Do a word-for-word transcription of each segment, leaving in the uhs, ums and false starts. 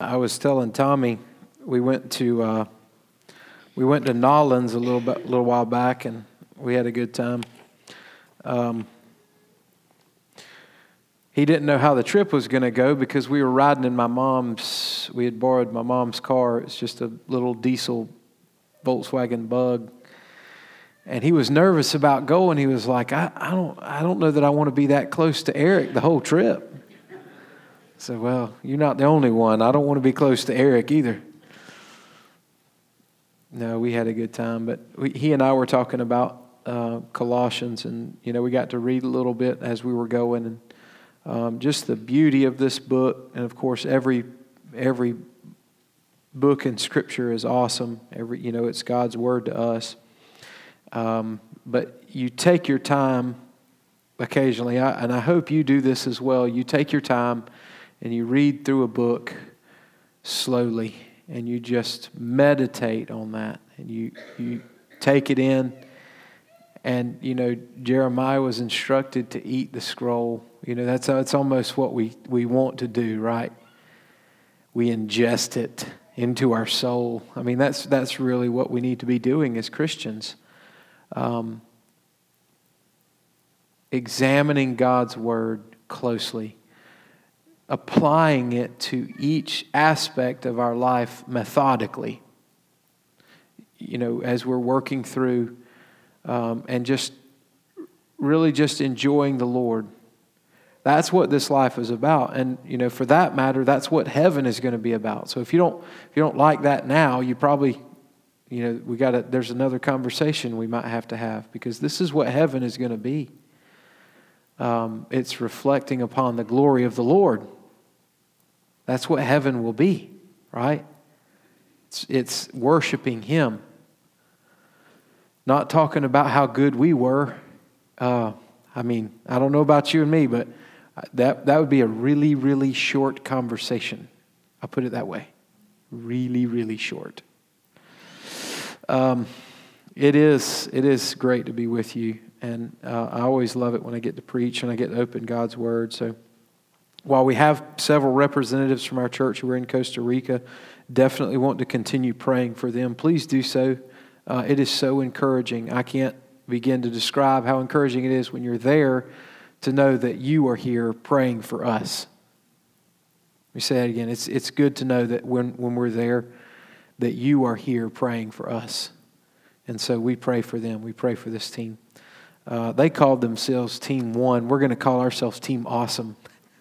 I was telling Tommy, we went to uh, we went to Nollins a little bit, a little while back, and we had a good time. Um, he didn't know how the trip was going to go because we were riding in my mom's. We had borrowed my mom's car. It's just a little diesel Volkswagen Bug, and he was nervous about going. He was like, "I, I don't, I don't know that I want to be that close to Eric the whole trip." I said, "Well, you're not the only one. I don't want to be close to Eric either." No, we had a good time, but we, he and I were talking about uh, Colossians, and you know, we got to read a little bit as we were going, and um, just the beauty of this book. And of course, every every book in Scripture is awesome. Every you know, it's God's word to us. Um, but you take your time occasionally, I, and I hope you do this as well. You take your time and you read through a book slowly, and you just meditate on that, and you you take it in. And you know, Jeremiah was instructed to eat the scroll. You know, that's that's almost what we we want to do, right? We ingest it into our soul. I mean, that's that's really what we need to be doing as Christians. Um, examining God's word closely, applying it to each aspect of our life methodically. You know, as we're working through, um, and just really just enjoying the Lord. That's what this life is about, and you know, for that matter, that's what heaven is going to be about. So if you don't, if you don't like that now, you probably, you know, we got to. There's another conversation we might have to have, because this is what heaven is going to be. Um, it's reflecting upon the glory of the Lord. That's what heaven will be, right? It's, it's worshiping Him. Not talking about how good we were. Uh, I mean, I don't know about you and me, but that that would be a really, really short conversation. I'll put it that way. Really, really short. Um, it is it is great to be with you, and uh, I always love it when I get to preach and I get to open God's Word. So while we have several representatives from our church who are in Costa Rica, definitely want to continue praying for them. Please do so. Uh, it is so encouraging. I can't begin to describe how encouraging it is when you're there to know that you are here praying for us. Let me say that again. It's it's good to know that when, when we're there, that you are here praying for us. And so we pray for them. We pray for this team. Uh, they called themselves Team One. We're going to call ourselves Team Awesome.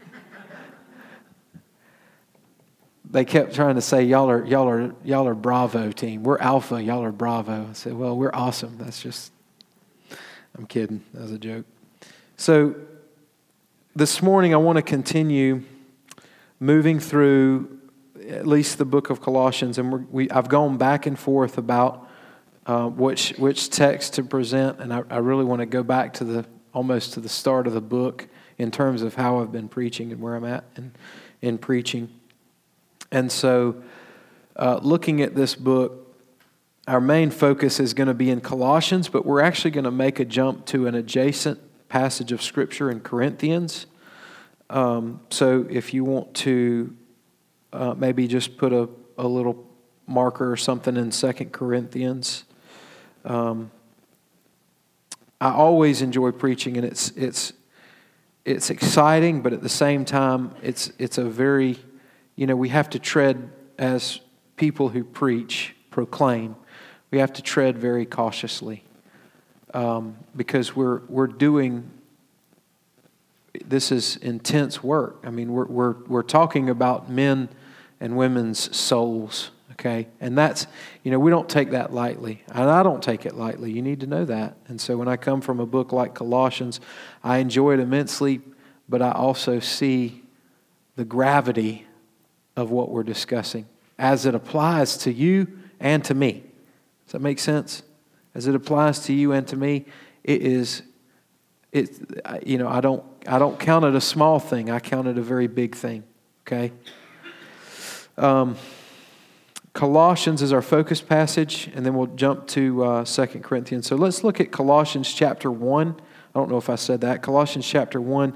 They kept trying to say, y'all are y'all are y'all are Bravo team. We're Alpha, y'all are Bravo. I said, well, we're awesome. That's just, I'm kidding. That was a joke. So this morning I want to continue moving through at least the book of Colossians, and we're, we I've gone back and forth about uh, which which text to present, and I, I really want to go back to the almost to the start of the book in terms of how I've been preaching and where I'm at in, in preaching. And so, uh, looking at this book, our main focus is going to be in Colossians, but we're actually going to make a jump to an adjacent passage of Scripture in Corinthians. Um, so if you want to uh, maybe just put a, a little marker or something in Second Corinthians. Um, I always enjoy preaching, and it's it's it's exciting, but at the same time, it's it's a very You know, we have to tread, as people who preach, proclaim, we have to tread very cautiously, um, because we're we're doing, this is intense work. I mean, we're we're we're talking about men and women's souls, okay? And that's, you know, we don't take that lightly, and I don't take it lightly. You need to know that. And so when I come from a book like Colossians, I enjoy it immensely, but I also see the gravity of what we're discussing as it applies to you and to me. Does that make sense? As it applies to you and to me, it is, it, you know, I don't, I don't count it a small thing. I count it a very big thing. Okay. Um, Colossians is our focus passage, and then we'll jump to uh, Second Corinthians. So let's look at Colossians chapter one. I don't know if I said that. Colossians chapter one.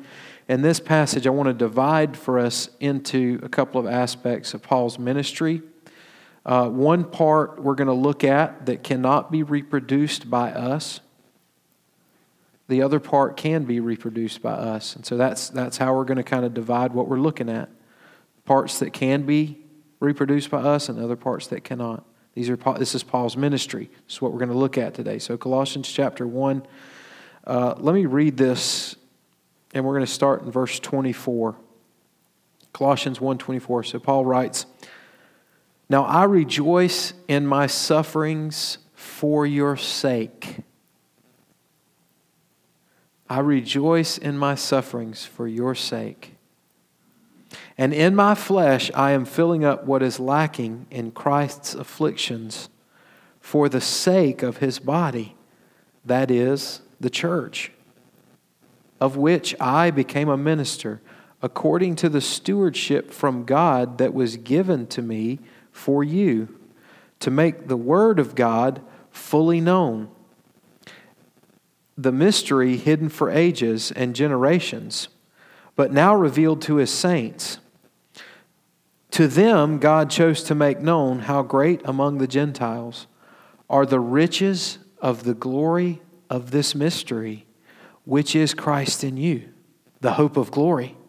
in this passage, I want to divide for us into a couple of aspects of Paul's ministry. Uh, one part we're going to look at that cannot be reproduced by us. The other part can be reproduced by us. And so that's that's how we're going to kind of divide what we're looking at. Parts that can be reproduced by us and other parts that cannot. These are This is Paul's ministry. This is what we're going to look at today. So Colossians chapter one. Uh, let me read this, and we're going to start in verse twenty-four. Colossians one twenty-four. So Paul writes, "Now I rejoice in my sufferings for your sake." I rejoice in my sufferings for your sake. "And in my flesh I am filling up what is lacking in Christ's afflictions for the sake of his body, that is, the church, of which I became a minister according to the stewardship from God that was given to me for you, to make the word of God fully known, the mystery hidden for ages and generations, but now revealed to his saints. To them God chose to make known how great among the Gentiles are the riches of the glory of this mystery, which is Christ in you, the hope of glory.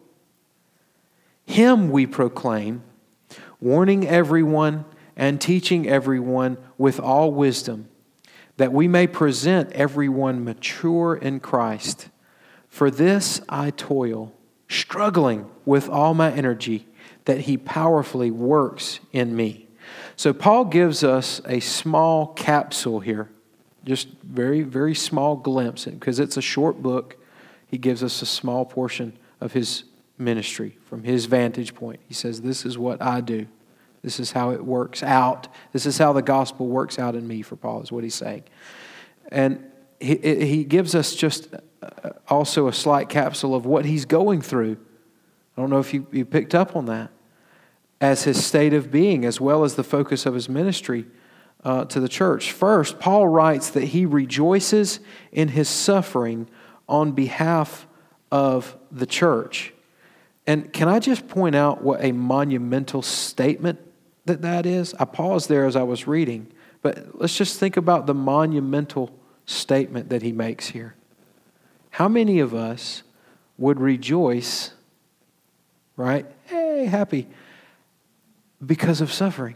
Him we proclaim, warning everyone and teaching everyone with all wisdom, that we may present everyone mature in Christ. For this I toil, struggling with all my energy, that he powerfully works in me." So Paul gives us a small capsule here, just very, very small glimpse, because it's a short book. He gives us a small portion of his ministry from his vantage point. He says, this is what I do. This is how it works out. This is how the gospel works out in me, for Paul, is what he's saying. And he, he gives us just also a slight capsule of what he's going through. I don't know if you, you picked up on that, as his state of being, as well as the focus of his ministry uh, to the church. First, Paul writes that he rejoices in his suffering on behalf of the church. And can I just point out what a monumental statement that that is? I paused there as I was reading, but let's just think about the monumental statement that he makes here. How many of us would rejoice, right? Hey, happy, because of suffering?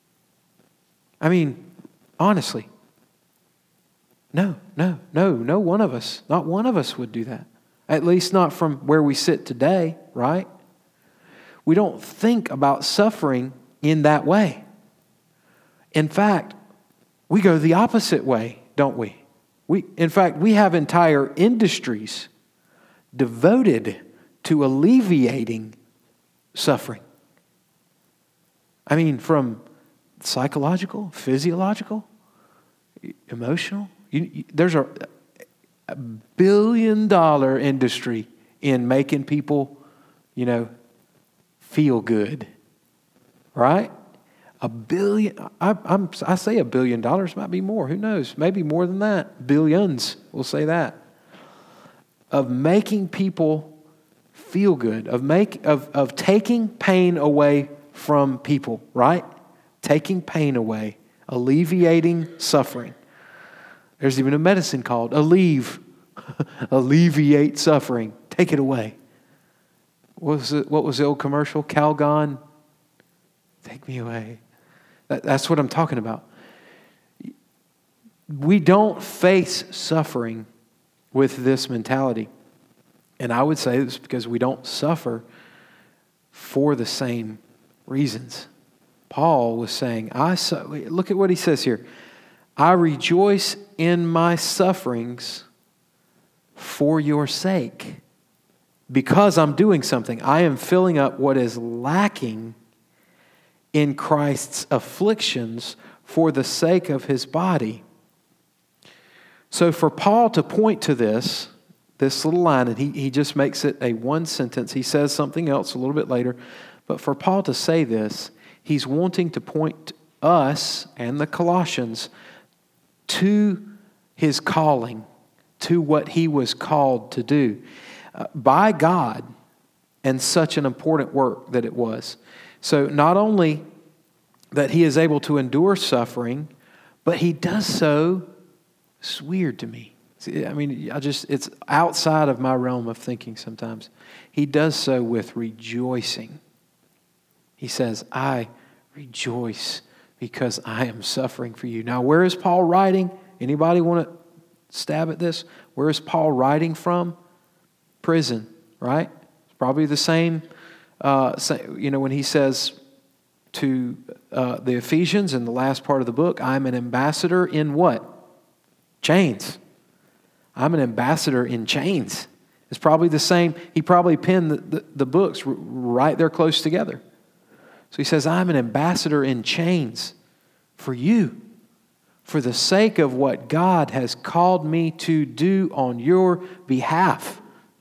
I mean, honestly, no, no, no, no one of us, not one of us would do that. At least not from where we sit today, right? We don't think about suffering in that way. In fact, we go the opposite way, don't we? We, in fact, we have entire industries devoted to alleviating suffering. I mean, from psychological, physiological, emotional. You, you, there's a, a billion dollar industry in making people, you know, feel good, right? A billion, I, I'm, I say a billion dollars, might be more, who knows? Maybe more than that. Billions, we'll say that. Of making people feel good, of make of, of taking pain away from people, right? Taking pain away, alleviating suffering. There's even a medicine called Aleve. Alleviate suffering. Take it away. What was it? What was the old commercial? Calgon. Take me away. That, that's what I'm talking about. We don't face suffering with this mentality. And I would say it's because we don't suffer for the same reasons. Paul was saying, I su- look at what he says here. I rejoice in my sufferings for your sake. Because I'm doing something. I am filling up what is lacking in Christ's afflictions for the sake of his body. So for Paul to point to this, this little line, and he, he just makes it a one sentence. He says something else a little bit later. But for Paul to say this, he's wanting to point us and the Colossians to his calling, to what he was called to do. Uh, by God, and such an important work that it was. So not only that he is able to endure suffering, but he does so, it's weird to me. I mean, I just it's outside of my realm of thinking sometimes. He does so with rejoicing. He says, I rejoice because I am suffering for you. Now, where is Paul writing? Anybody want to stab at this? Where is Paul writing from? Prison, right? It's probably the same, uh, you know, when he says to uh, the Ephesians in the last part of the book, I'm an ambassador in what? Chains. I'm an ambassador in chains. It's probably the same. He probably penned the, the, the books right there close together. So he says, I'm an ambassador in chains for you, for the sake of what God has called me to do on your behalf.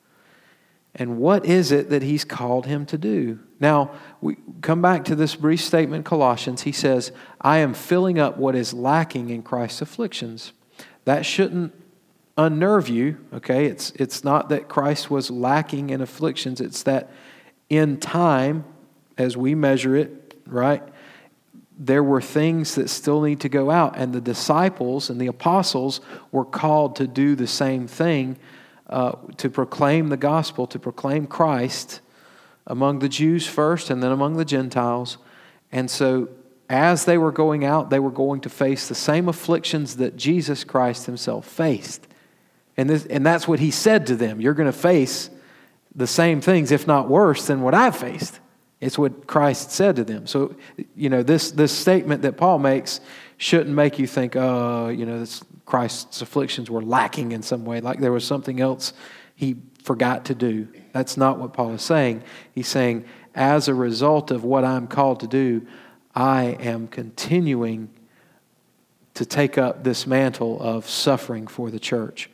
And what is it that he's called him to do? Now, we come back to this brief statement in Colossians. He says, I am filling up what is lacking in Christ's afflictions. That shouldn't unnerve you, okay? It's, it's not that Christ was lacking in afflictions. It's that in time, as we measure it, right, there were things that still need to go out. And the disciples and the apostles were called to do the same thing, uh, to proclaim the gospel, to proclaim Christ among the Jews first and then among the Gentiles. And so as they were going out, they were going to face the same afflictions that Jesus Christ himself faced. And this, and that's what he said to them. You're going to face the same things, if not worse, than what I've faced. It's what Christ said to them. So, you know, this, this statement that Paul makes shouldn't make you think, oh, you know, this, Christ's afflictions were lacking in some way, like there was something else he forgot to do. That's not what Paul is saying. He's saying, as a result of what I'm called to do, I am continuing to take up this mantle of suffering for the church.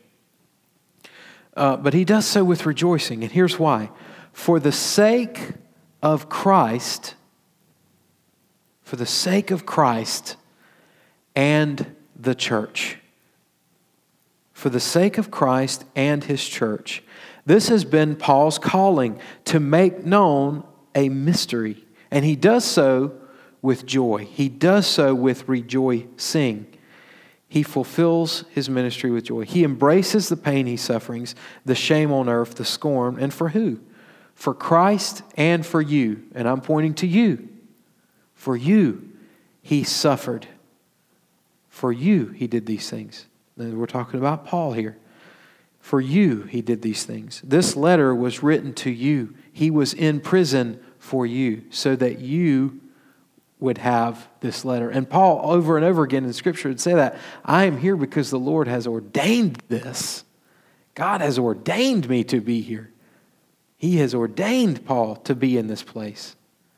Uh, but he does so with rejoicing, and here's why. For the sake of Christ, for the sake of Christ and the church. For the sake of Christ and his church. This has been Paul's calling, to make known a mystery. And he does so with joy. He does so with rejoicing. He fulfills his ministry with joy. He embraces the pain he sufferings, the shame on earth, the scorn. And for who? For Christ and for you. And I'm pointing to you. For you, he suffered. For you, he did these things. And we're talking about Paul here. For you, he did these things. This letter was written to you. He was in prison for you, so that you would have this letter. And Paul, over and over again in Scripture, would say that. I am here because the Lord has ordained this. God has ordained me to be here. He has ordained Paul to be in this place.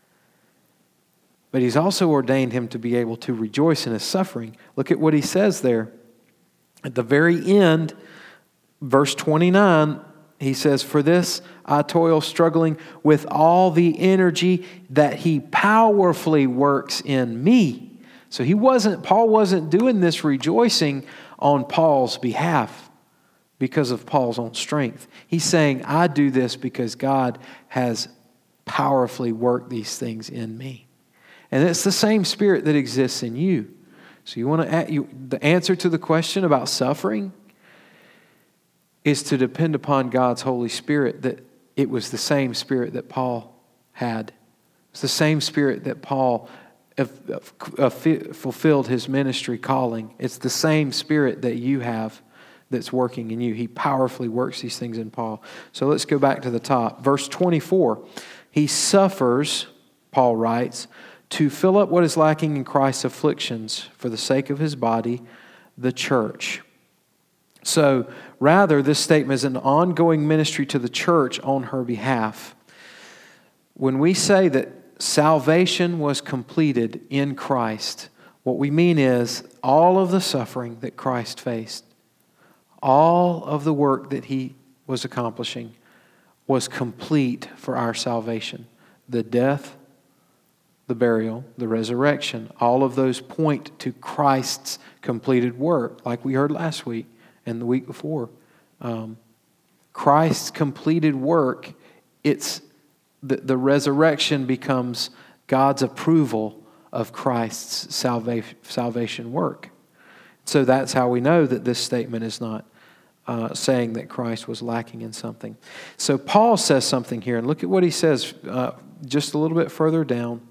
But he's also ordained him to be able to rejoice in his suffering. Look at what he says there. At the very end, verse twenty-nine, he says, for this I toil, struggling with all the energy that he powerfully works in me. So he wasn't, Paul wasn't doing this rejoicing on Paul's behalf because of Paul's own strength. He's saying, I do this because God has powerfully worked these things in me. And it's the same Spirit that exists in you. So you want to, you, the answer to the question about suffering is to depend upon God's Holy Spirit, that it was the same Spirit that Paul had. It's the same Spirit that Paul fulfilled his ministry calling. It's the same Spirit that you have that's working in you. He powerfully works these things in Paul. So let's go back to the top. Verse twenty-four. He suffers, Paul writes, to fill up what is lacking in Christ's afflictions for the sake of his body, the church. So, rather, this statement is an ongoing ministry to the church on her behalf. When we say that salvation was completed in Christ, what we mean is all of the suffering that Christ faced, all of the work that he was accomplishing was complete for our salvation. The death, the burial, the resurrection, all of those point to Christ's completed work, like we heard last week and the week before. Um, Christ's completed work, it's the, the resurrection becomes God's approval of Christ's salvation, salvation work. So that's how we know that this statement is not uh, saying that Christ was lacking in something. So Paul says something here, and look at what he says uh, just a little bit further down.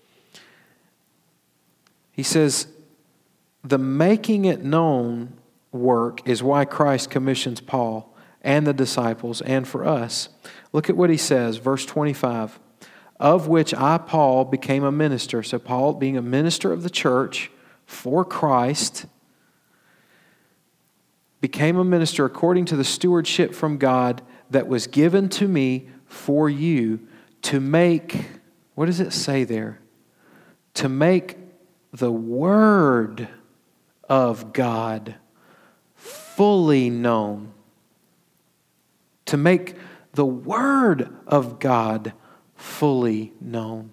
He says, the making it known work is why Christ commissions Paul and the disciples and for us. Look at what he says, verse twenty-five. Of which I, Paul, became a minister. So Paul, being a minister of the church for Christ, became a minister according to the stewardship from God that was given to me for you to make, what does it say there? To make the word of God fully known. To make the word of God fully known.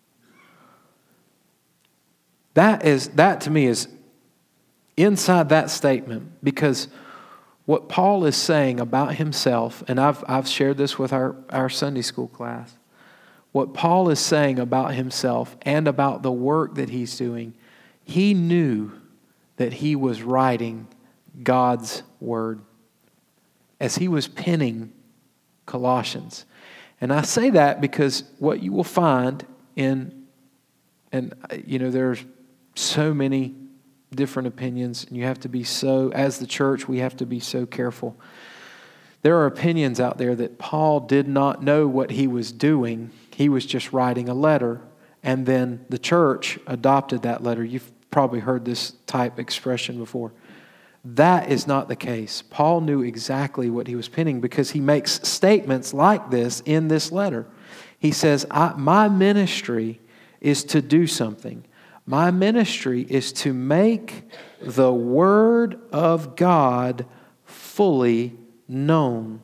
That is, that to me is inside that statement, because what Paul is saying about himself, and I've I've shared this with our, our Sunday school class, what Paul is saying about himself and about the work that he's doing, he knew that he was writing God's word as he was penning Colossians. And I say that because what you will find in, and you know, there's so many different opinions, and you have to be so, as the church, we have to be so careful. There are opinions out there that Paul did not know what he was doing. He was just writing a letter, and then the church adopted that letter. You've probably heard this type expression before. That is not the case. Paul knew exactly what he was penning because he makes statements like this in this letter. He says, I, my ministry is to do something. My ministry is to make the word of God fully known.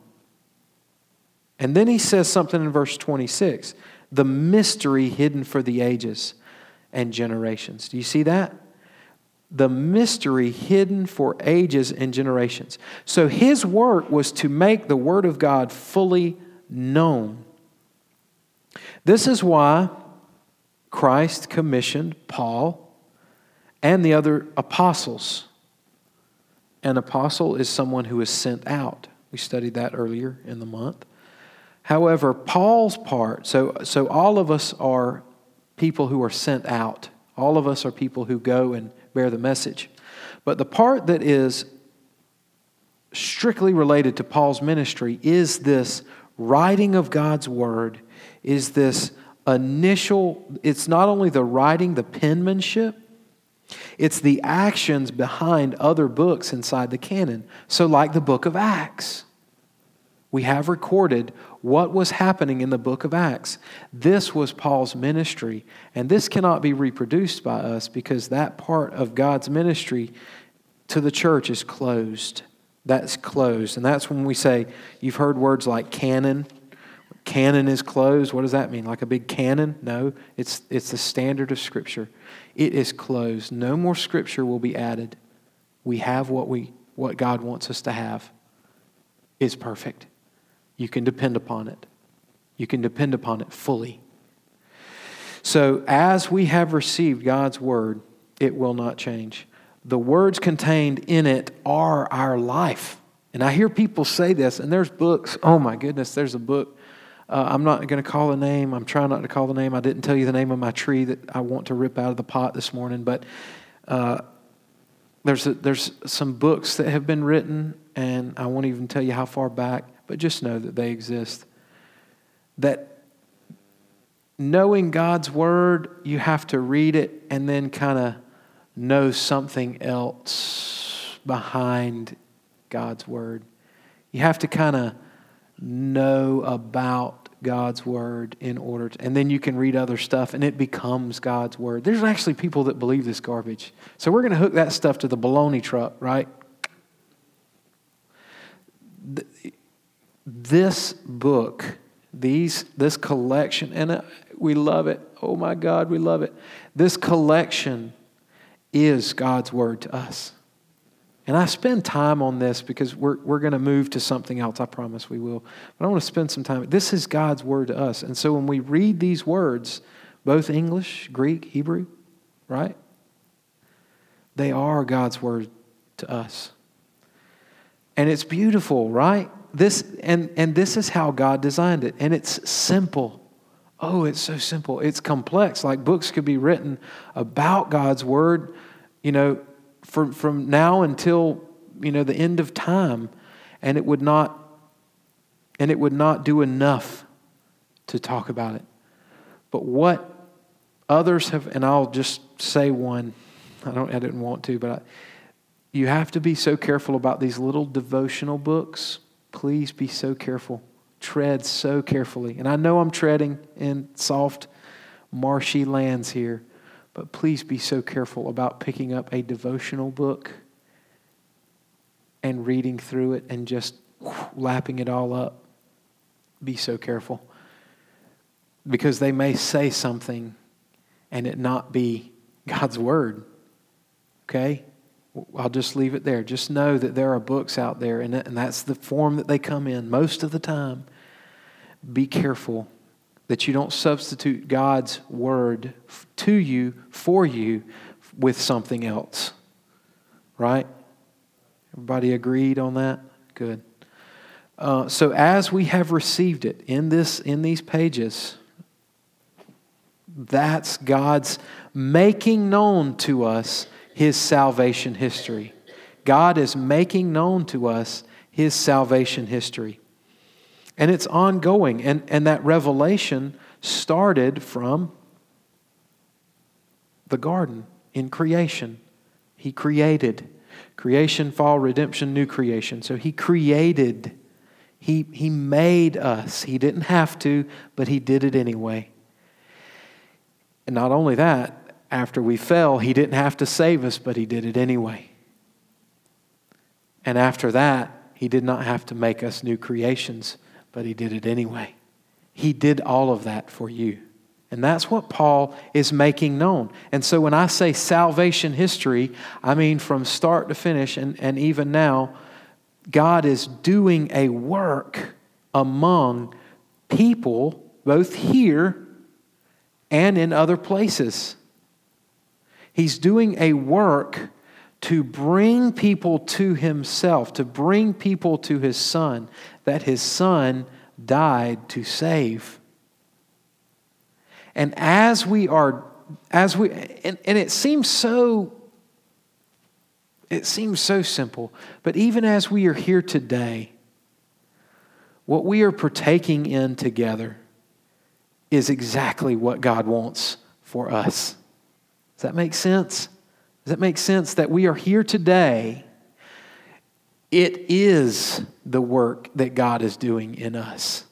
And then he says something in verse twenty-six, the mystery hidden for the ages and generations. Do you see that? The mystery hidden for ages and generations. So his work was to make the word of God fully known. This is why Christ commissioned Paul and the other apostles. An apostle is someone who is sent out. We studied that earlier in the month. However, Paul's part, so, so all of us are people who are sent out. All of us are people who go and bear the message. But the part that is strictly related to Paul's ministry is this writing of God's word, is this initial, it's not only the writing, the penmanship, it's the actions behind other books inside the canon. So like the book of Acts, we have recorded what was happening in the book of Acts. This was Paul's ministry, and this cannot be reproduced by us because that part of God's ministry to the church is closed. That's closed, and that's when we say, you've heard words like canon. Canon is closed. What does that mean? Like a big cannon? No, it's it's the standard of Scripture. It is closed. No more Scripture will be added. We have what we what God wants us to have. It's perfect. You can depend upon it. You can depend upon it fully. So as we have received God's word, it will not change. The words contained in it are our life. And I hear people say this, and there's books. Oh my goodness, there's a book. Uh, I'm not going to call the name. I'm trying not to call the name. I didn't tell you the name of my tree that I want to rip out of the pot this morning. But uh, there's a, there's some books that have been written, and I won't even tell you how far back, but just know that they exist. That knowing God's word, you have to read it and then kind of know something else behind God's word. You have to kind of know about God's word in order to, and then you can read other stuff and it becomes God's word. There's actually people that believe this garbage. So we're going to hook that stuff to the baloney truck, right? This book, these this collection, and we love it. Oh my God, we love it. This collection is God's word to us. And I spend time on this because we're, we're going to move to something else. I promise we will. But I want to spend some time. This is God's word to us. And so when we read these words, both English, Greek, Hebrew, right? They are God's word to us. And it's beautiful, right? This and, and this is how God designed it. And it's simple. Oh, it's so simple. It's complex. Like books could be written about God's word, you know, from, from now until, you know, the end of time. And it would not, and it would not do enough to talk about it. But what others have, and I'll just say one, I don't, I didn't want to, but I, you have to be so careful about these little devotional books. Please be so careful. Tread so carefully. And I know I'm treading in soft, marshy lands here, but please be so careful about picking up a devotional book and reading through it and just lapping it all up. Be so careful. Because they may say something and it not be God's word. Okay? I'll just leave it there. Just know that there are books out there, and that's the form that they come in most of the time. Be careful that you don't substitute God's word to you, for you, with something else. Right? Everybody agreed on that? Good. Uh, so as we have received it in this, in these pages, that's God's making known to us His salvation history. God is making known to us His salvation history. And it's ongoing. And, and that revelation started from the garden in creation. He created. Creation, fall, redemption, new creation. So He created. He, he made us. He didn't have to, but He did it anyway. And not only that, after we fell, He didn't have to save us, but He did it anyway. And after that, He did not have to make us new creations, but He did it anyway. He did all of that for you. And that's what Paul is making known. And so when I say salvation history, I mean from start to finish, and, and even now, God is doing a work among people, both here and in other places. He's doing a work to bring people to Himself, to bring people to His Son, that His Son died to save. And as we are, as we, and, and it seems so, it seems so simple, but even as we are here today, what we are partaking in together is exactly what God wants for us. Does that make sense? Does that make sense that we are here today? It is the work that God is doing in us.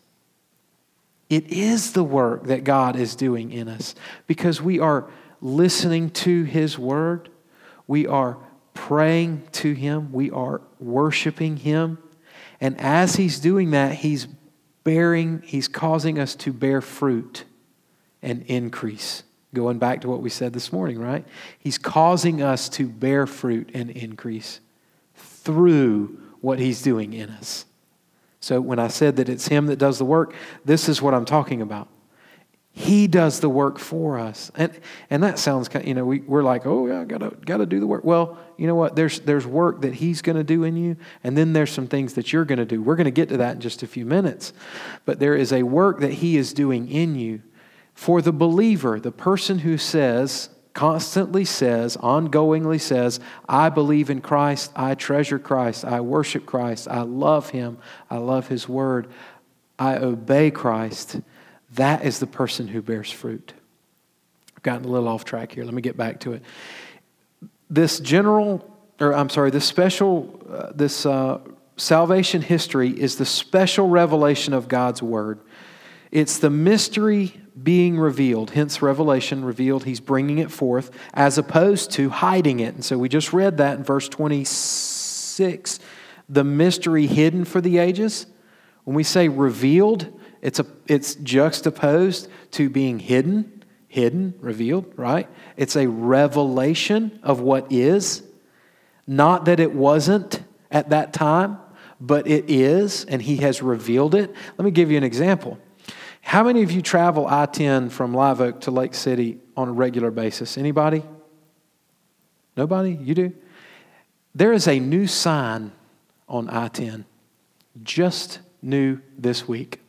It is the work that God is doing in us because we are listening to His word. We are praying to Him. We are worshiping Him. And as He's doing that, He's bearing, He's causing us to bear fruit and increase. Going back to what we said this morning, right? He's causing us to bear fruit and increase through what He's doing in us. So when I said that it's Him that does the work, this is what I'm talking about. He does the work for us. And and that sounds kind of, you know, we, we're like, oh, yeah, I gotta, gotta do the work. Well, you know what? There's, there's work that He's going to do in you, and then there's some things that you're going to do. We're going to get to that in just a few minutes. But there is a work that He is doing in you. For the believer, the person who says, constantly says, ongoingly says, I believe in Christ, I treasure Christ, I worship Christ, I love Him, I love His word, I obey Christ, that is the person who bears fruit. I've gotten a little off track here. Let me get back to it. This general, or I'm sorry, this special, uh, this uh, salvation history is the special revelation of God's word. It's the mystery being revealed, hence revelation, revealed. He's bringing it forth as opposed to hiding it. And so we just read that in verse twenty-six, the mystery hidden for the ages. When we say revealed, it's a it's juxtaposed to being hidden, hidden, revealed, right? It's a revelation of what is. Not that it wasn't at that time, but it is, and he has revealed it. Let me give you an example. How many of you travel I ten from Live Oak to Lake City on a regular basis? Anybody? Nobody? You do? There is a new sign on I ten, just new this week.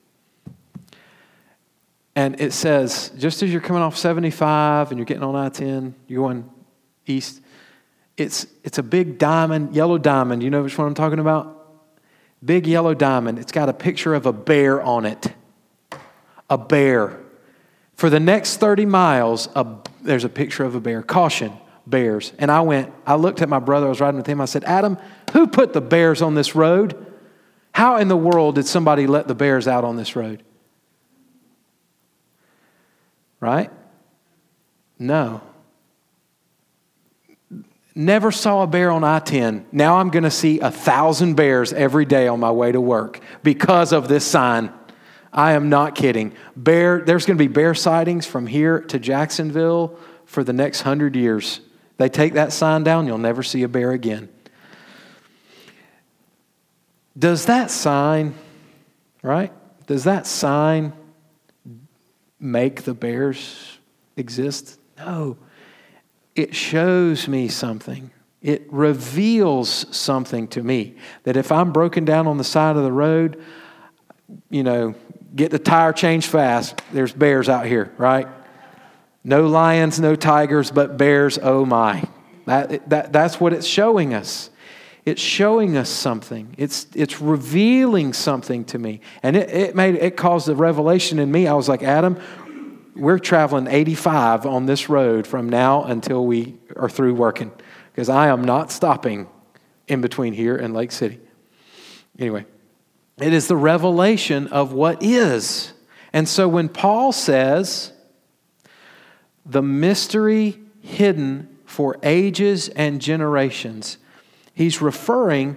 And it says, just as you're coming off seventy-five and you're getting on I ten, you're going east, it's it's a big diamond, yellow diamond. You know which one I'm talking about? Big yellow diamond. It's got a picture of a bear on it. A bear. For the next thirty miles, a, there's a picture of a bear. Caution, bears. And I went, I looked at my brother, I was riding with him, I said, Adam, who put the bears on this road? How in the world did somebody let the bears out on this road? Right? No. Never saw a bear on I ten. Now I'm going to see a thousand bears every day on my way to work because of this sign. I am not kidding. Bear, there's going to be bear sightings from here to Jacksonville for the next hundred years. They take that sign down, you'll never see a bear again. Does that sign, right? Does that sign make the bears exist? No. It shows me something. It reveals something to me. That if I'm broken down on the side of the road, you know, get the tire changed fast. There's bears out here, right? No lions, no tigers, but bears, oh my. That, that, that's what it's showing us. It's showing us something. It's it's revealing something to me. And it, it made it caused a revelation in me. I was like, Adam, we're traveling eighty-five on this road from now until we are through working. Because I am not stopping in between here and Lake City. Anyway, it is the revelation of what is. And so when Paul says, the mystery hidden for ages and generations, he's referring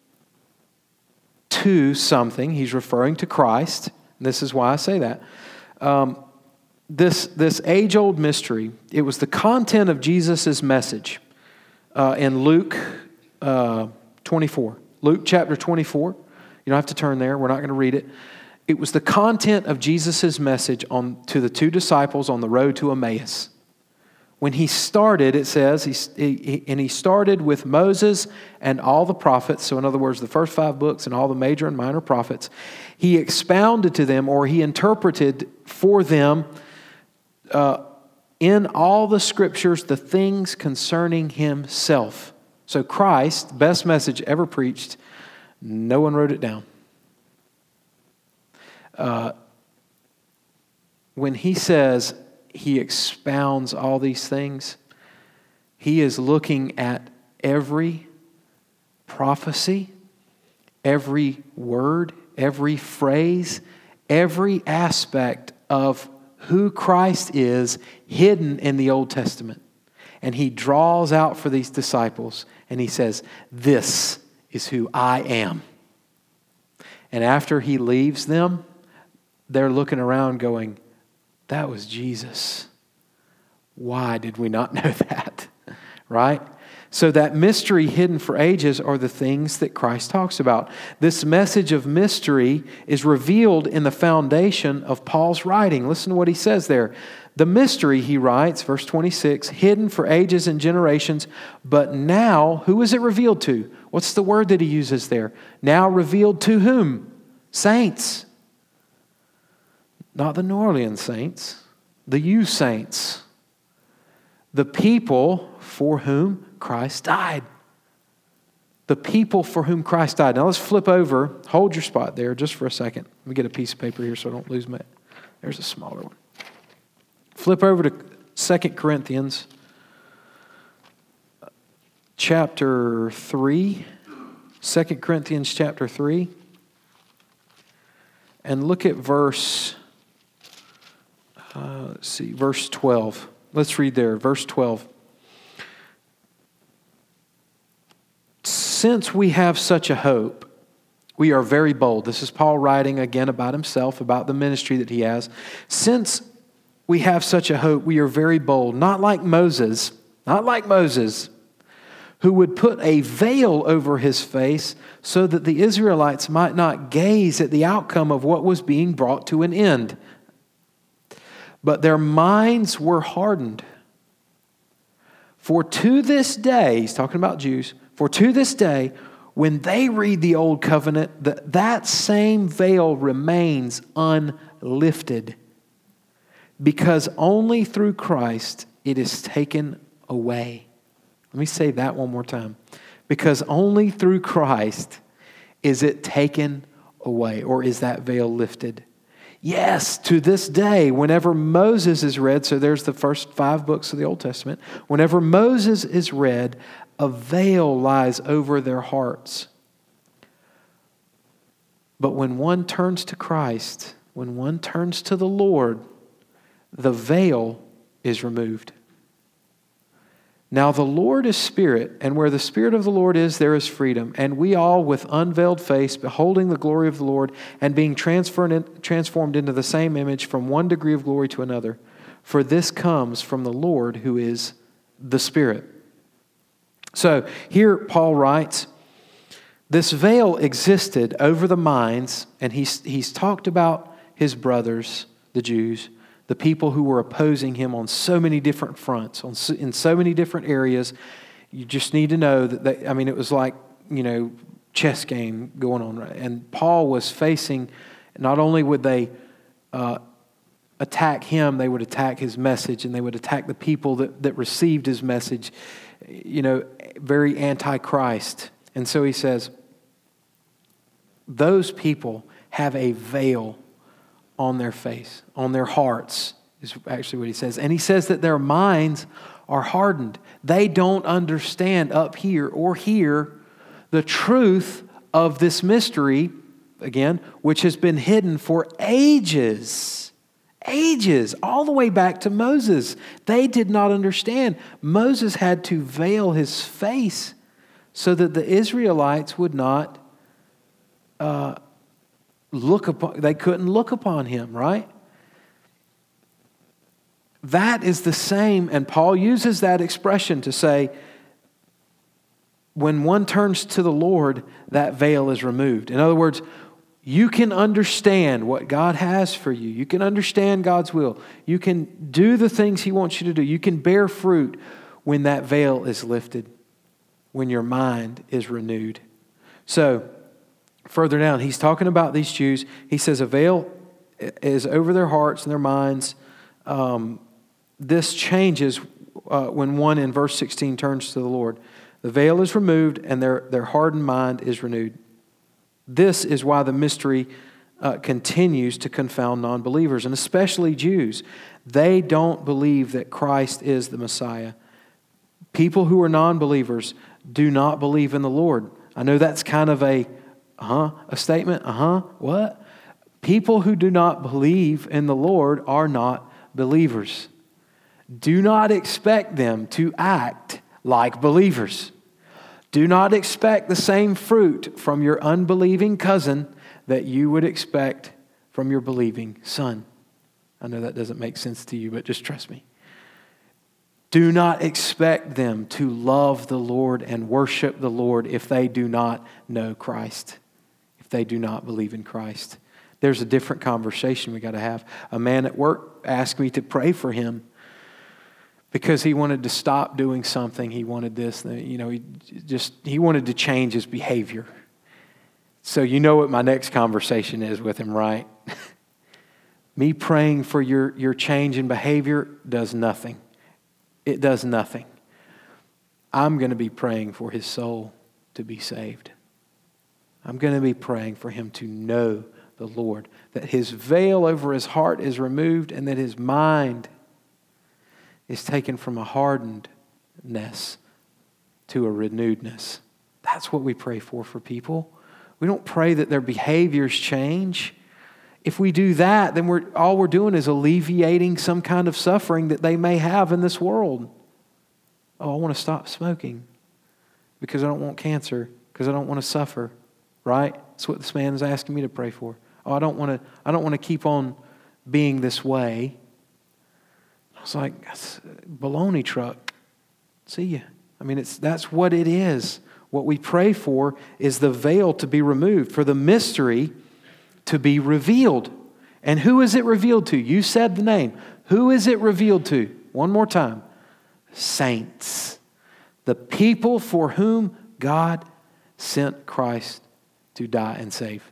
to something. He's referring to Christ. This is why I say that. Um, this this age-old mystery, it was the content of Jesus' message uh, in Luke uh, twenty-four. Luke chapter twenty-four. You don't have to turn there. We're not going to read it. It was the content of Jesus' message on to the two disciples on the road to Emmaus. When he started, it says, he, he, and he started with Moses and all the prophets. So in other words, the first five books and all the major and minor prophets. He expounded to them, or he interpreted for them uh, in all the scriptures the things concerning himself. So Christ, best message ever preached, no one wrote it down. Uh, when he says he expounds all these things, he is looking at every prophecy, every word, every phrase, every aspect of who Christ is hidden in the Old Testament. And he draws out for these disciples and he says, this is who I am. And after he leaves them, they're looking around going, that was Jesus. Why did we not know that? Right? So that mystery hidden for ages are the things that Christ talks about. This message of mystery is revealed in the foundation of Paul's writing. Listen to what he says there. The mystery, he writes, verse twenty-six, hidden for ages and generations, but now, who is it revealed to? What's the word that he uses there? Now revealed to whom? Saints. Not the New Orleans saints, the you saints. The people for whom Christ died. The people for whom Christ died. Now let's flip over. Hold your spot there just for a second. Let me get a piece of paper here so I don't lose my... There's a smaller one. Flip over to Second Corinthians chapter three. Second Corinthians chapter three. And look at verse... Uh, let's see, verse twelve. Let's read there, verse twelve. Since we have such a hope, we are very bold. This is Paul writing again about himself, about the ministry that he has. Since we have such a hope, we are very bold. Not like Moses, not like Moses, who would put a veil over his face so that the Israelites might not gaze at the outcome of what was being brought to an end. But their minds were hardened. For to this day, he's talking about Jews, for to this day, when they read the Old Covenant, that, that same veil remains unlifted, because only through Christ it is taken away. Let me say that one more time. Because only through Christ is it taken away, or is that veil lifted. Yes, to this day, whenever Moses is read, so there's the first five books of the Old Testament, whenever Moses is read, a veil lies over their hearts. But when one turns to Christ, when one turns to the Lord, the veil is removed. Now the Lord is Spirit, and where the Spirit of the Lord is, there is freedom. And we all, with unveiled face, beholding the glory of the Lord, and being transferred in, transformed into the same image from one degree of glory to another. For this comes from the Lord, who is the Spirit. So here Paul writes, this veil existed over the minds, and he's, he's talked about his brothers, the Jews, the people who were opposing him on so many different fronts, on so, in so many different areas. You just need to know that, they, I mean, it was like, you know, chess game going on. Right? And Paul was facing, not only would they uh, attack him, they would attack his message, and they would attack the people that, that received his message, you know, very anti-Christ. And so he says, those people have a veil on their face, on their hearts, is actually what he says. And he says that their minds are hardened. They don't understand up here or here the truth of this mystery, again, which has been hidden for ages. Ages, all the way back to Moses. They did not understand. Moses had to veil his face so that the Israelites would not uh, look upon, they couldn't look upon him, right? That is the same, and Paul uses that expression to say, when one turns to the Lord, that veil is removed. In other words, you can understand what God has for you. You can understand God's will. You can do the things He wants you to do. You can bear fruit when that veil is lifted, when your mind is renewed. So, further down, he's talking about these Jews. He says a veil is over their hearts and their minds. Um, this changes uh, when one in verse sixteen turns to the Lord. The veil is removed and their, their hardened mind is renewed. This is why the mystery uh, continues to confound non-believers, and especially Jews. They don't believe that Christ is the Messiah. People who are non-believers do not believe in the Lord. I know that's kind of a Uh-huh. A statement? Uh-huh. What? People who do not believe in the Lord are not believers. Do not expect them to act like believers. Do not expect the same fruit from your unbelieving cousin that you would expect from your believing son. I know that doesn't make sense to you, but just trust me. Do not expect them to love the Lord and worship the Lord if they do not know Christ. They do not believe in Christ. There's a different conversation we got to have. A man at work asked me to pray for him because he wanted to stop doing something. He wanted this, you know, he just he wanted to change his behavior. So you know what my next conversation is with him, right? Me praying for your, your change in behavior does nothing. It does nothing. I'm going to be praying for his soul to be saved. I'm going to be praying for him to know the Lord, that his veil over his heart is removed and that his mind is taken from a hardenedness to a renewedness. That's what we pray for for people. We don't pray that their behaviors change. If we do that, then we're all we're doing is alleviating some kind of suffering that they may have in this world. Oh, I want to stop smoking because I don't want cancer, because I don't want to suffer. Right? That's what this man is asking me to pray for. Oh, I don't want to. I don't want to keep on being this way. I was like, baloney truck. See ya. I mean, it's that's what it is. What we pray for is the veil to be removed, for the mystery to be revealed. And who is it revealed to? You said the name. Who is it revealed to? One more time. Saints. The people for whom God sent Christ to die and save.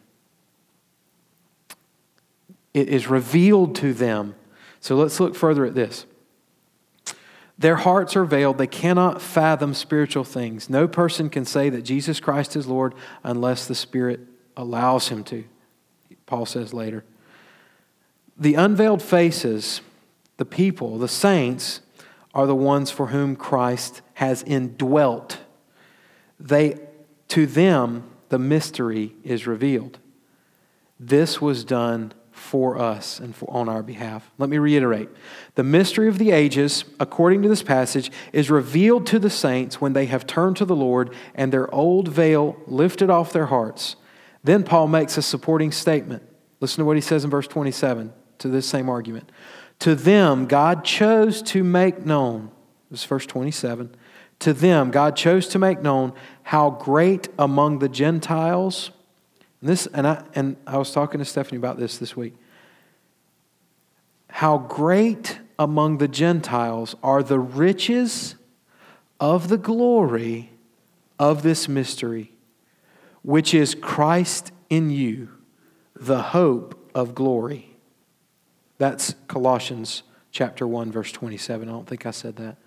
It is revealed to them. So let's look further at this. Their hearts are veiled. They cannot fathom spiritual things. No person can say that Jesus Christ is Lord unless the Spirit allows him to. Paul says later. The unveiled faces, the people, the saints, are the ones for whom Christ has indwelt. They, to them, the mystery is revealed. This was done for us and for, on our behalf. Let me reiterate. The mystery of the ages, according to this passage, is revealed to the saints when they have turned to the Lord and their old veil lifted off their hearts. Then Paul makes a supporting statement. Listen to what he says in verse twenty-seven to this same argument. To them, God chose to make known, this is verse twenty-seven, to them, God chose to make known how great among the Gentiles. And this, and I and I was talking to Stephanie about this this week. How great among the Gentiles are the riches of the glory of this mystery, which is Christ in you, the hope of glory. That's Colossians chapter one, verse twenty-seven. I don't think I said that.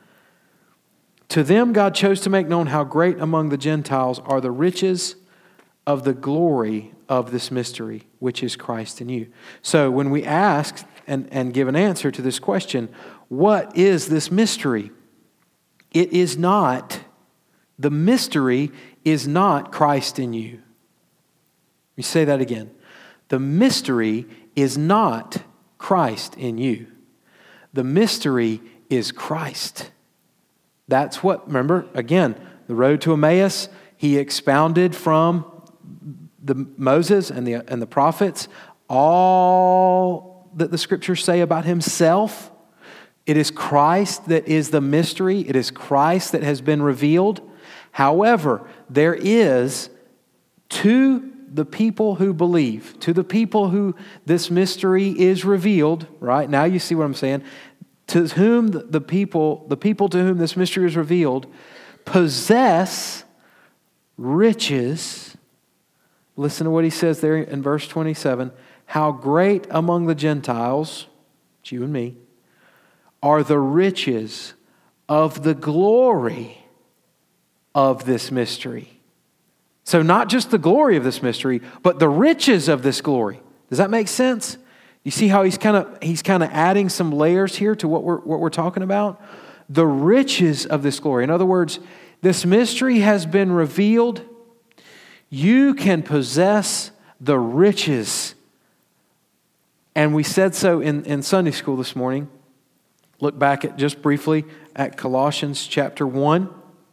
To them God chose to make known how great among the Gentiles are the riches of the glory of this mystery, which is Christ in you. So when we ask and, and give an answer to this question, what is this mystery? It is not, the mystery is not Christ in you. Let me say that again. The mystery is not Christ in you. The mystery is Christ. That's what, remember, again, the road to Emmaus, he expounded from the Moses and the and the prophets all that the scriptures say about himself. It is Christ that is the mystery. It is Christ that has been revealed. However, there is to the people who believe, to the people who this mystery is revealed, right? Now you see what I'm saying. To whom the people, the people to whom this mystery is revealed, possess riches. Listen to what he says there in verse twenty-seven. How great among the Gentiles, it's you and me, are the riches of the glory of this mystery. So not just the glory of this mystery, but the riches of this glory. Does that make sense? You see how he's kind of he's kind of adding some layers here to what we're what we're talking about? The riches of this glory. In other words, this mystery has been revealed. You can possess the riches. And we said so in, in Sunday school this morning. Look back at just briefly at Colossians chapter one.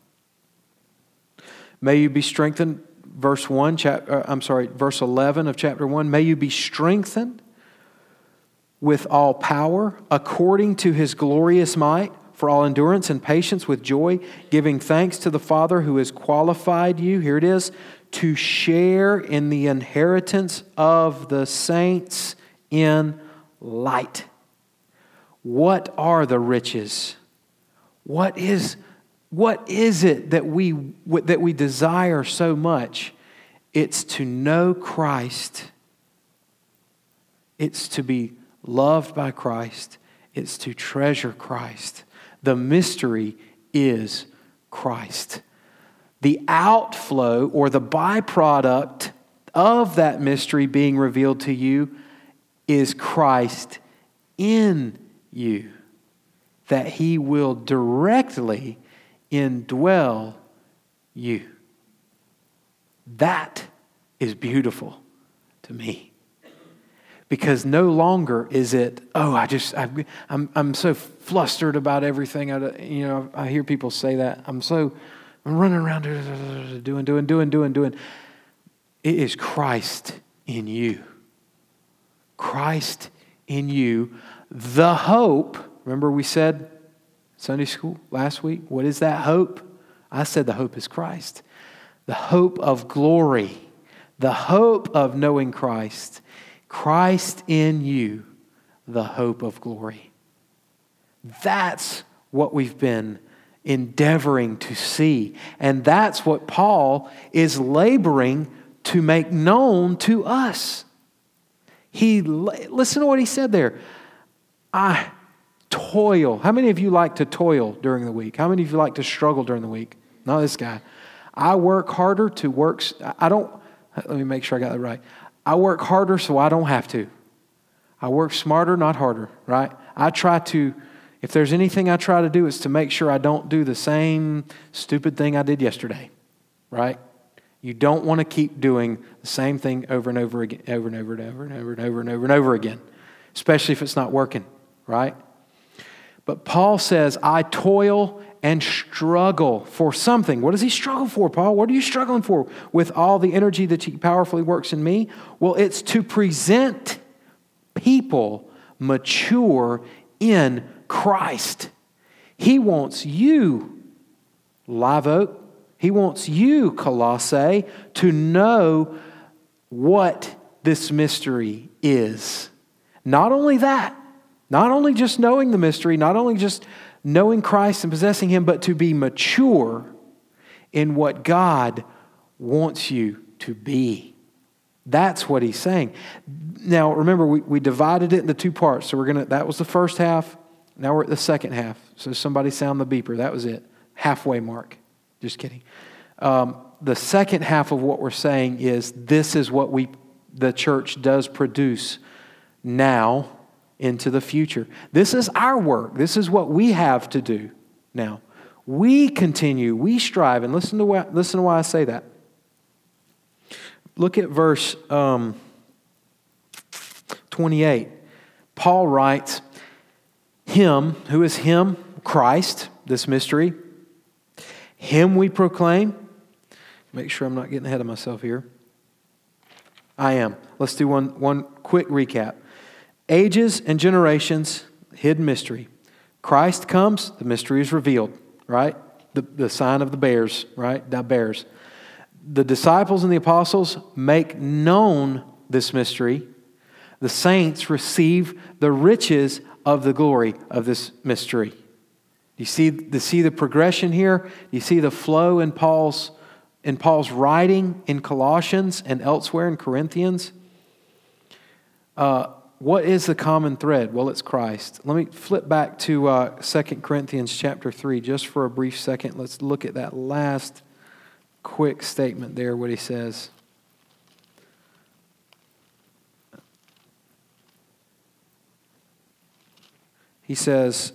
May you be strengthened, verse one, chapter, I'm sorry, verse eleven of chapter one. May you be strengthened with all power according to his glorious might, for all endurance and patience with joy, giving thanks to the Father who has qualified you, here it is, to share in the inheritance of the saints in light. What are the riches? What is, what is it that we, that we desire so much? It's to know Christ. It's to be loved by Christ. It's to treasure Christ. The mystery is Christ. The outflow or the byproduct of that mystery being revealed to you is Christ in you. That he will directly indwell you. That is beautiful to me. Because no longer is it, oh, I just, I, I'm I'm so flustered about everything. I, you know, I hear people say that. I'm so, I'm running around doing, doing, doing, doing, doing. It is Christ in you. Christ in you. The hope, remember we said Sunday school last week, what is that hope? I said the hope is Christ. The hope of glory. The hope of knowing Christ. Christ in you, the hope of glory. That's what we've been endeavoring to see. And that's what Paul is laboring to make known to us. He, listen to what he said there. I toil. How many of you like to toil during the week? How many of you like to struggle during the week? Not this guy. I work harder to work. I don't, let me make sure I got that right. I work harder so I don't have to. I work smarter, not harder, right? I try to, if there's anything I try to do, it's to make sure I don't do the same stupid thing I did yesterday, right? You don't want to keep doing the same thing over and over again, over and over and over and over and over and over and over again, especially if it's not working, right? But Paul says, I toil and struggle for something. What does he struggle for, Paul? What are you struggling for with all the energy that he powerfully works in me? Well, it's to present people mature in Christ. He wants you, Live Oak, he wants you, Colossae, to know what this mystery is. Not only that, not only just knowing the mystery, not only just knowing Christ and possessing Him, but to be mature in what God wants you to be. That's what he's saying. Now, remember, we, we divided it into two parts. So we're gonna. That was the first half. Now we're at the second half. So somebody sound the beeper. That was it. Halfway mark. Just kidding. Um, the second half of what we're saying is this is what we, the church does produce now into the future. This is our work. This is what we have to do now. We continue. We strive. And listen to what, listen to why I say that. Look at verse um, twenty-eight. Paul writes, Him, who is Him, Christ, this mystery, Him we proclaim. Make sure I'm not getting ahead of myself here. I am. Let's do one, one quick recap. Ages and generations, hidden mystery. Christ comes, the mystery is revealed, right? The, the sign of the bears, right? The bears. The disciples and the apostles make known this mystery. The saints receive the riches of the glory of this mystery. You see, you see the progression here? You see the flow in Paul's, in Paul's writing in Colossians and elsewhere in Corinthians? Uh, what is the common thread? Well, it's Christ. Let me flip back to uh, Second Corinthians chapter three just for a brief second. Let's look at that last quick statement there, what he says. He says,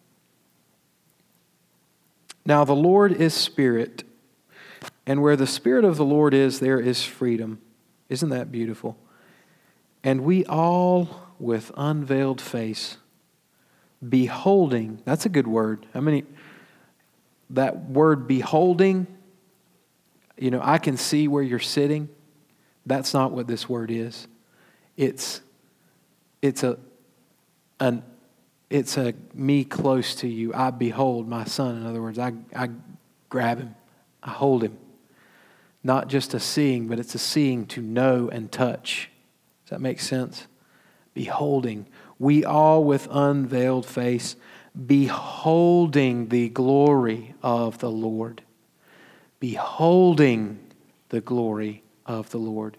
Now the Lord is Spirit, and where the Spirit of the Lord is, there is freedom. Isn't that beautiful? And we all, with unveiled face, beholding, that's a good word. How many, that word beholding, you know, I can see where you're sitting. That's not what this word is. It's, it's a, an, it's a me close to you. I behold my son. In other words, I, I grab him. I hold him. Not just a seeing, but it's a seeing to know and touch. Does that make sense? Beholding. We all with unveiled face, beholding the glory of the Lord. Beholding the glory of the Lord.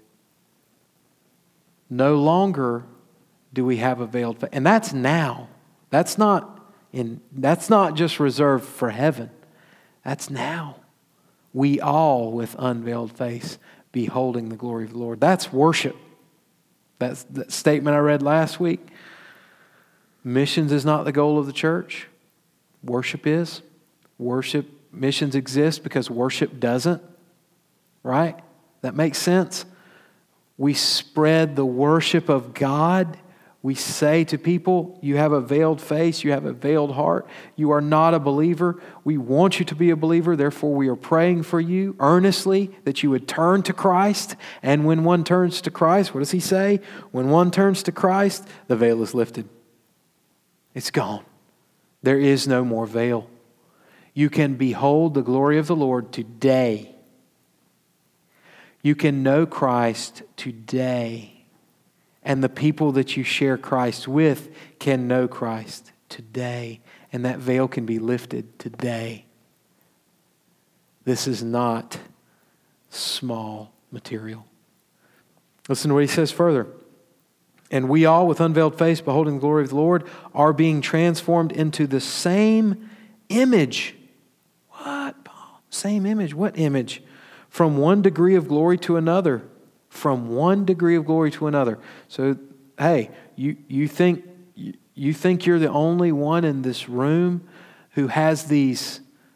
No longer do we have a veiled face. And that's now. That's not in that's not just reserved for heaven. That's now. We all with unveiled face beholding the glory of the Lord. That's worship. That's that statement I read last week. Missions is not the goal of the church. Worship is. Worship, missions exist because worship doesn't. Right? That makes sense. We spread the worship of God. We say to people, you have a veiled face, you have a veiled heart, you are not a believer. We want you to be a believer, therefore we are praying for you earnestly that you would turn to Christ. And when one turns to Christ, what does he say? When one turns to Christ, the veil is lifted. It's gone. There is no more veil. You can behold the glory of the Lord today. You can know Christ today. And the people that you share Christ with can know Christ today. And that veil can be lifted today. This is not small material. Listen to what he says further. And we all, with unveiled face, beholding the glory of the Lord, are being transformed into the same image. What, Paul? Same image. What image? From one degree of glory to another. From one degree of glory to another. So, hey, you, you think you, you think you're the only one in this room who has these.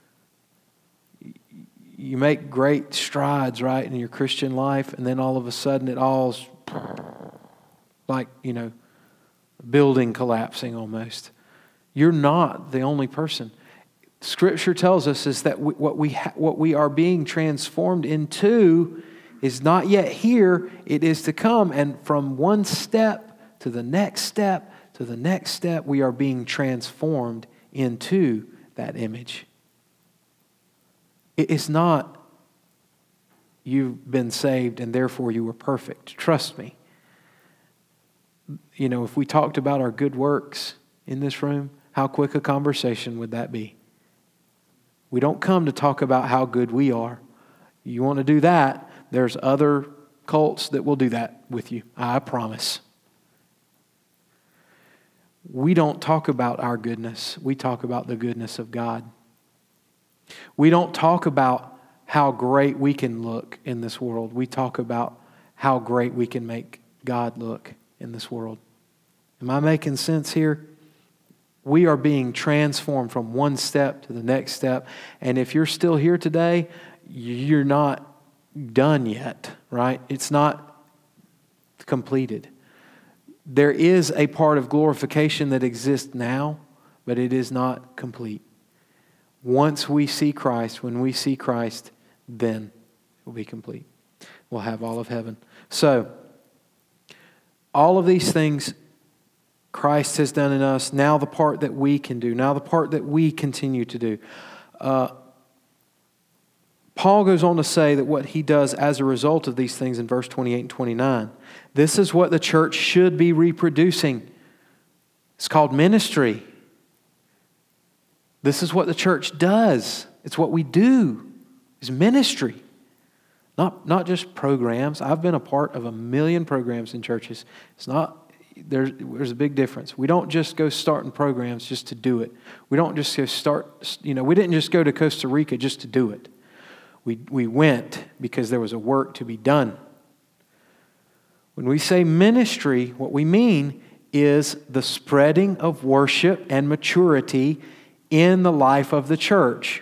You make great strides, right, in your Christian life, and then all of a sudden it all's like, you know, building collapsing almost. You're not the only person. Scripture tells us is that we, what we ha- what we are being transformed into is not yet here, it is to come. And from one step to the next step to the next step, we are being transformed into that image. It is not you've been saved and therefore you were perfect. Trust me. You know, if we talked about our good works in this room, how quick a conversation would that be? We don't come to talk about how good we are. You want to do that, there's other cults that will do that with you. I promise. We don't talk about our goodness. We talk about the goodness of God. We don't talk about how great we can look in this world. We talk about how great we can make God look in this world. Am I making sense here? We are being transformed from one step to the next step. And if you're still here today, you're not done yet, right? It's not completed. There is a part of glorification that exists now, but it is not complete. Once we see Christ, when we see Christ, then it will be complete. We'll have all of heaven. So, all of these things Christ has done in us. Now the part that we can do. Now the part that we continue to do. Uh, Paul goes on to say that what he does as a result of these things in verse twenty-eight and twenty-nine. This is what the church should be reproducing. It's called ministry. This is what the church does. It's what we do. It's ministry. Not, not just programs. I've been a part of a million programs in churches. It's not, there's, there's a big difference. We don't just go starting programs just to do it. We don't just go start, you know, we didn't just go to Costa Rica just to do it. We, we went because there was a work to be done. When we say ministry, what we mean is the spreading of worship and maturity in the life of the church.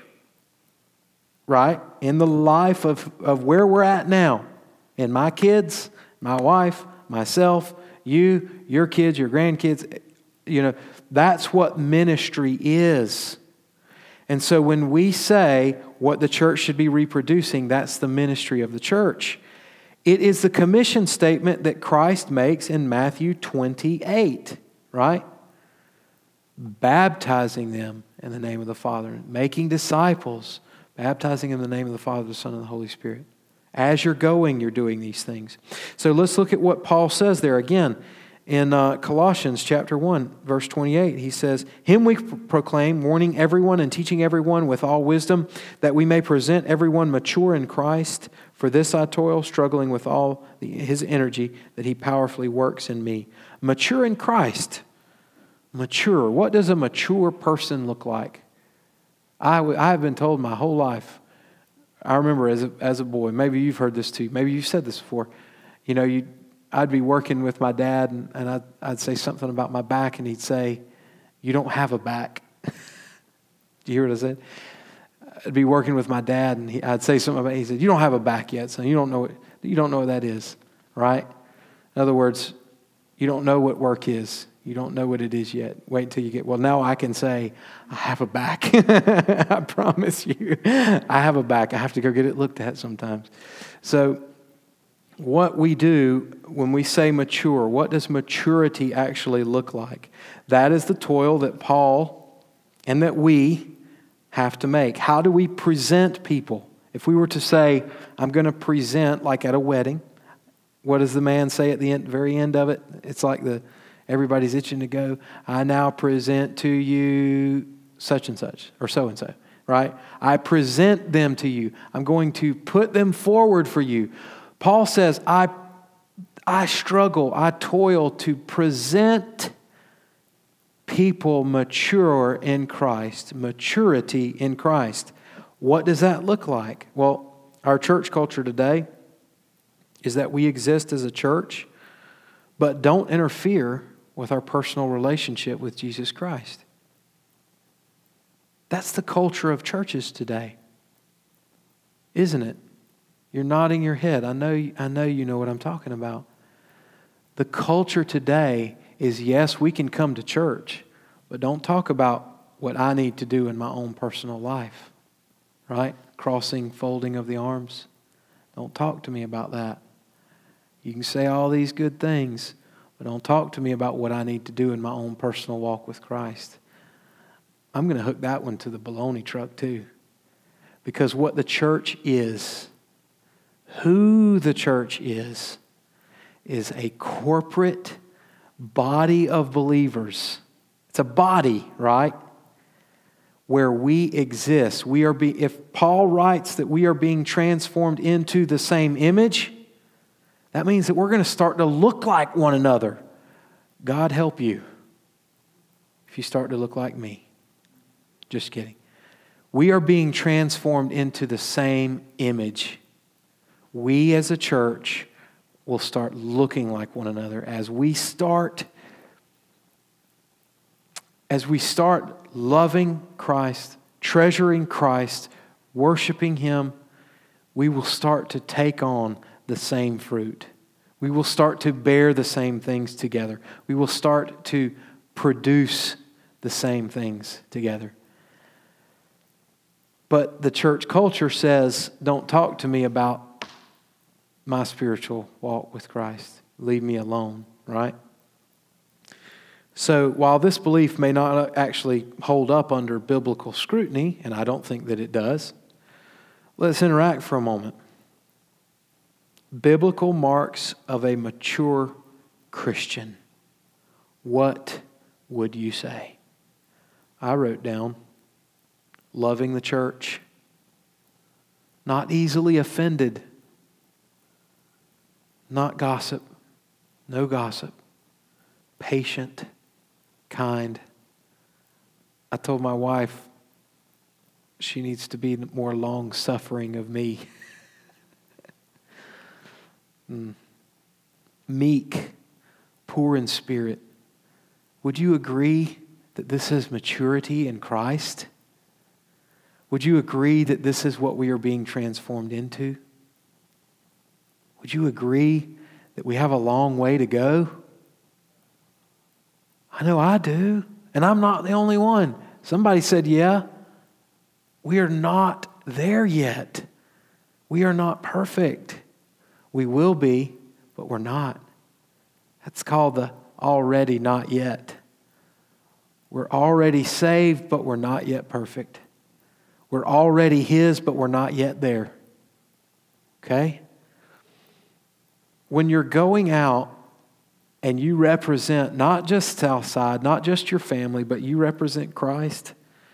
Right? In the life of, of where we're at now. In my kids, my wife, myself, you, your kids, your grandkids. You know, that's what ministry is. And so when we say what the church should be reproducing, that's the ministry of the church. It is the commission statement that Christ makes in Matthew twenty-eight, right? Baptizing them in the name of the Father, making disciples, baptizing in the name of the Father, the Son, and the Holy Spirit. As you're going, you're doing these things. So let's look at what Paul says there again. In uh, Colossians chapter one, verse twenty-eight, he says, Him we proclaim, warning everyone and teaching everyone with all wisdom, that we may present everyone mature in Christ. For this I toil, struggling with all the, His energy that He powerfully works in me. Mature in Christ. Mature. What does a mature person look like? I, I have been told my whole life. I remember as a, as a boy, maybe you've heard this too. Maybe you've said this before. You know, you I'd be working with my dad, and, and I'd, I'd say something about my back, and he'd say, "You don't have a back." Do you hear what I said? I'd be working with my dad, and he, I'd say something about. He said, "You don't have a back yet, son. You don't know what you don't know what that is, right?" In other words, you don't know what work is. You don't know what it is yet. Wait until you get. Well, now I can say, "I have a back." I promise you, I have a back. I have to go get it looked at sometimes. So, what we do when we say mature, what does maturity actually look like? That is the toil that Paul and that we have to make. How do we present people? If we were to say, I'm going to present like at a wedding, what does the man say at the end, very end of it? It's like the everybody's itching to go. I now present to you such and such, or so and so, right? I present them to you. I'm going to put them forward for you. Paul says, I, I struggle, I toil to present people mature in Christ, maturity in Christ. What does that look like? Well, our church culture today is that we exist as a church, but don't interfere with our personal relationship with Jesus Christ. That's the culture of churches today, isn't it? You're nodding your head. I know, I know you know what I'm talking about. The culture today is, yes, we can come to church, but don't talk about what I need to do in my own personal life. Right? Crossing, folding of the arms. Don't talk to me about that. You can say all these good things, but don't talk to me about what I need to do in my own personal walk with Christ. I'm going to hook that one to the baloney truck too. Because what the church is, who the church is, is a corporate body of believers. It's a body, right? Where we exist. We are be, if Paul writes that we are being transformed into the same image, that means that we're going to start to look like one another. God help you if you start to look like me. Just kidding. We are being transformed into the same image. We as a church will start looking like one another as we start As we start loving Christ, treasuring Christ, worshiping Him, we will start to take on the same fruit. We will start to bear the same things together. We will start to produce the same things together. But the church culture says, don't talk to me about my spiritual walk with Christ. Leave me alone, right? So while this belief may not actually hold up under biblical scrutiny, and I don't think that it does, let's interact for a moment. Biblical marks of a mature Christian. What would you say? I wrote down, loving the church, not easily offended, not gossip, no gossip, patient, kind. I told my wife she needs to be more long-suffering of me. mm. Meek, poor in spirit. Would you agree that this is maturity in Christ? Would you agree that this is what we are being transformed into? Would you agree that we have a long way to go? I know I do, and I'm not the only one. Somebody said, yeah, we are not there yet. We are not perfect. We will be, but we're not. That's called the already not yet. We're already saved, but we're not yet perfect. We're already His, but we're not yet there. Okay? When you're going out, and you represent not just Southside, not just your family, but you represent Christ,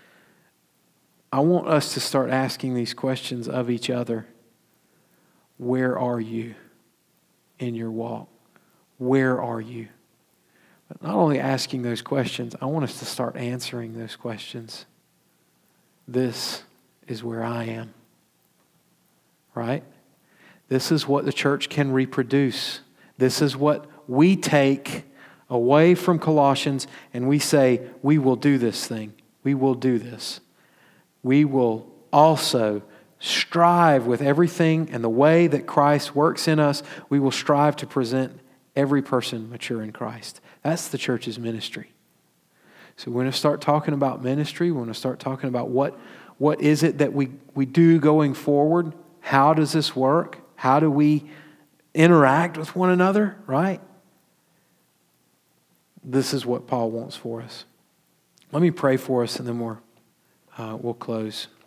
I want us to start asking these questions of each other. Where are you in your walk? Where are you? But not only asking those questions, I want us to start answering those questions. This is where I am. Right? This is what the church can reproduce. This is what we take away from Colossians and we say, we will do this thing. We will do this. We will also strive with everything and the way that Christ works in us. We will strive to present every person mature in Christ. That's the church's ministry. So we're going to start talking about ministry. We're going to start talking about what, what is it that we, we do going forward. How does this work? How do we interact with one another, right? This is what Paul wants for us. Let me pray for us and then we're uh, we'll close.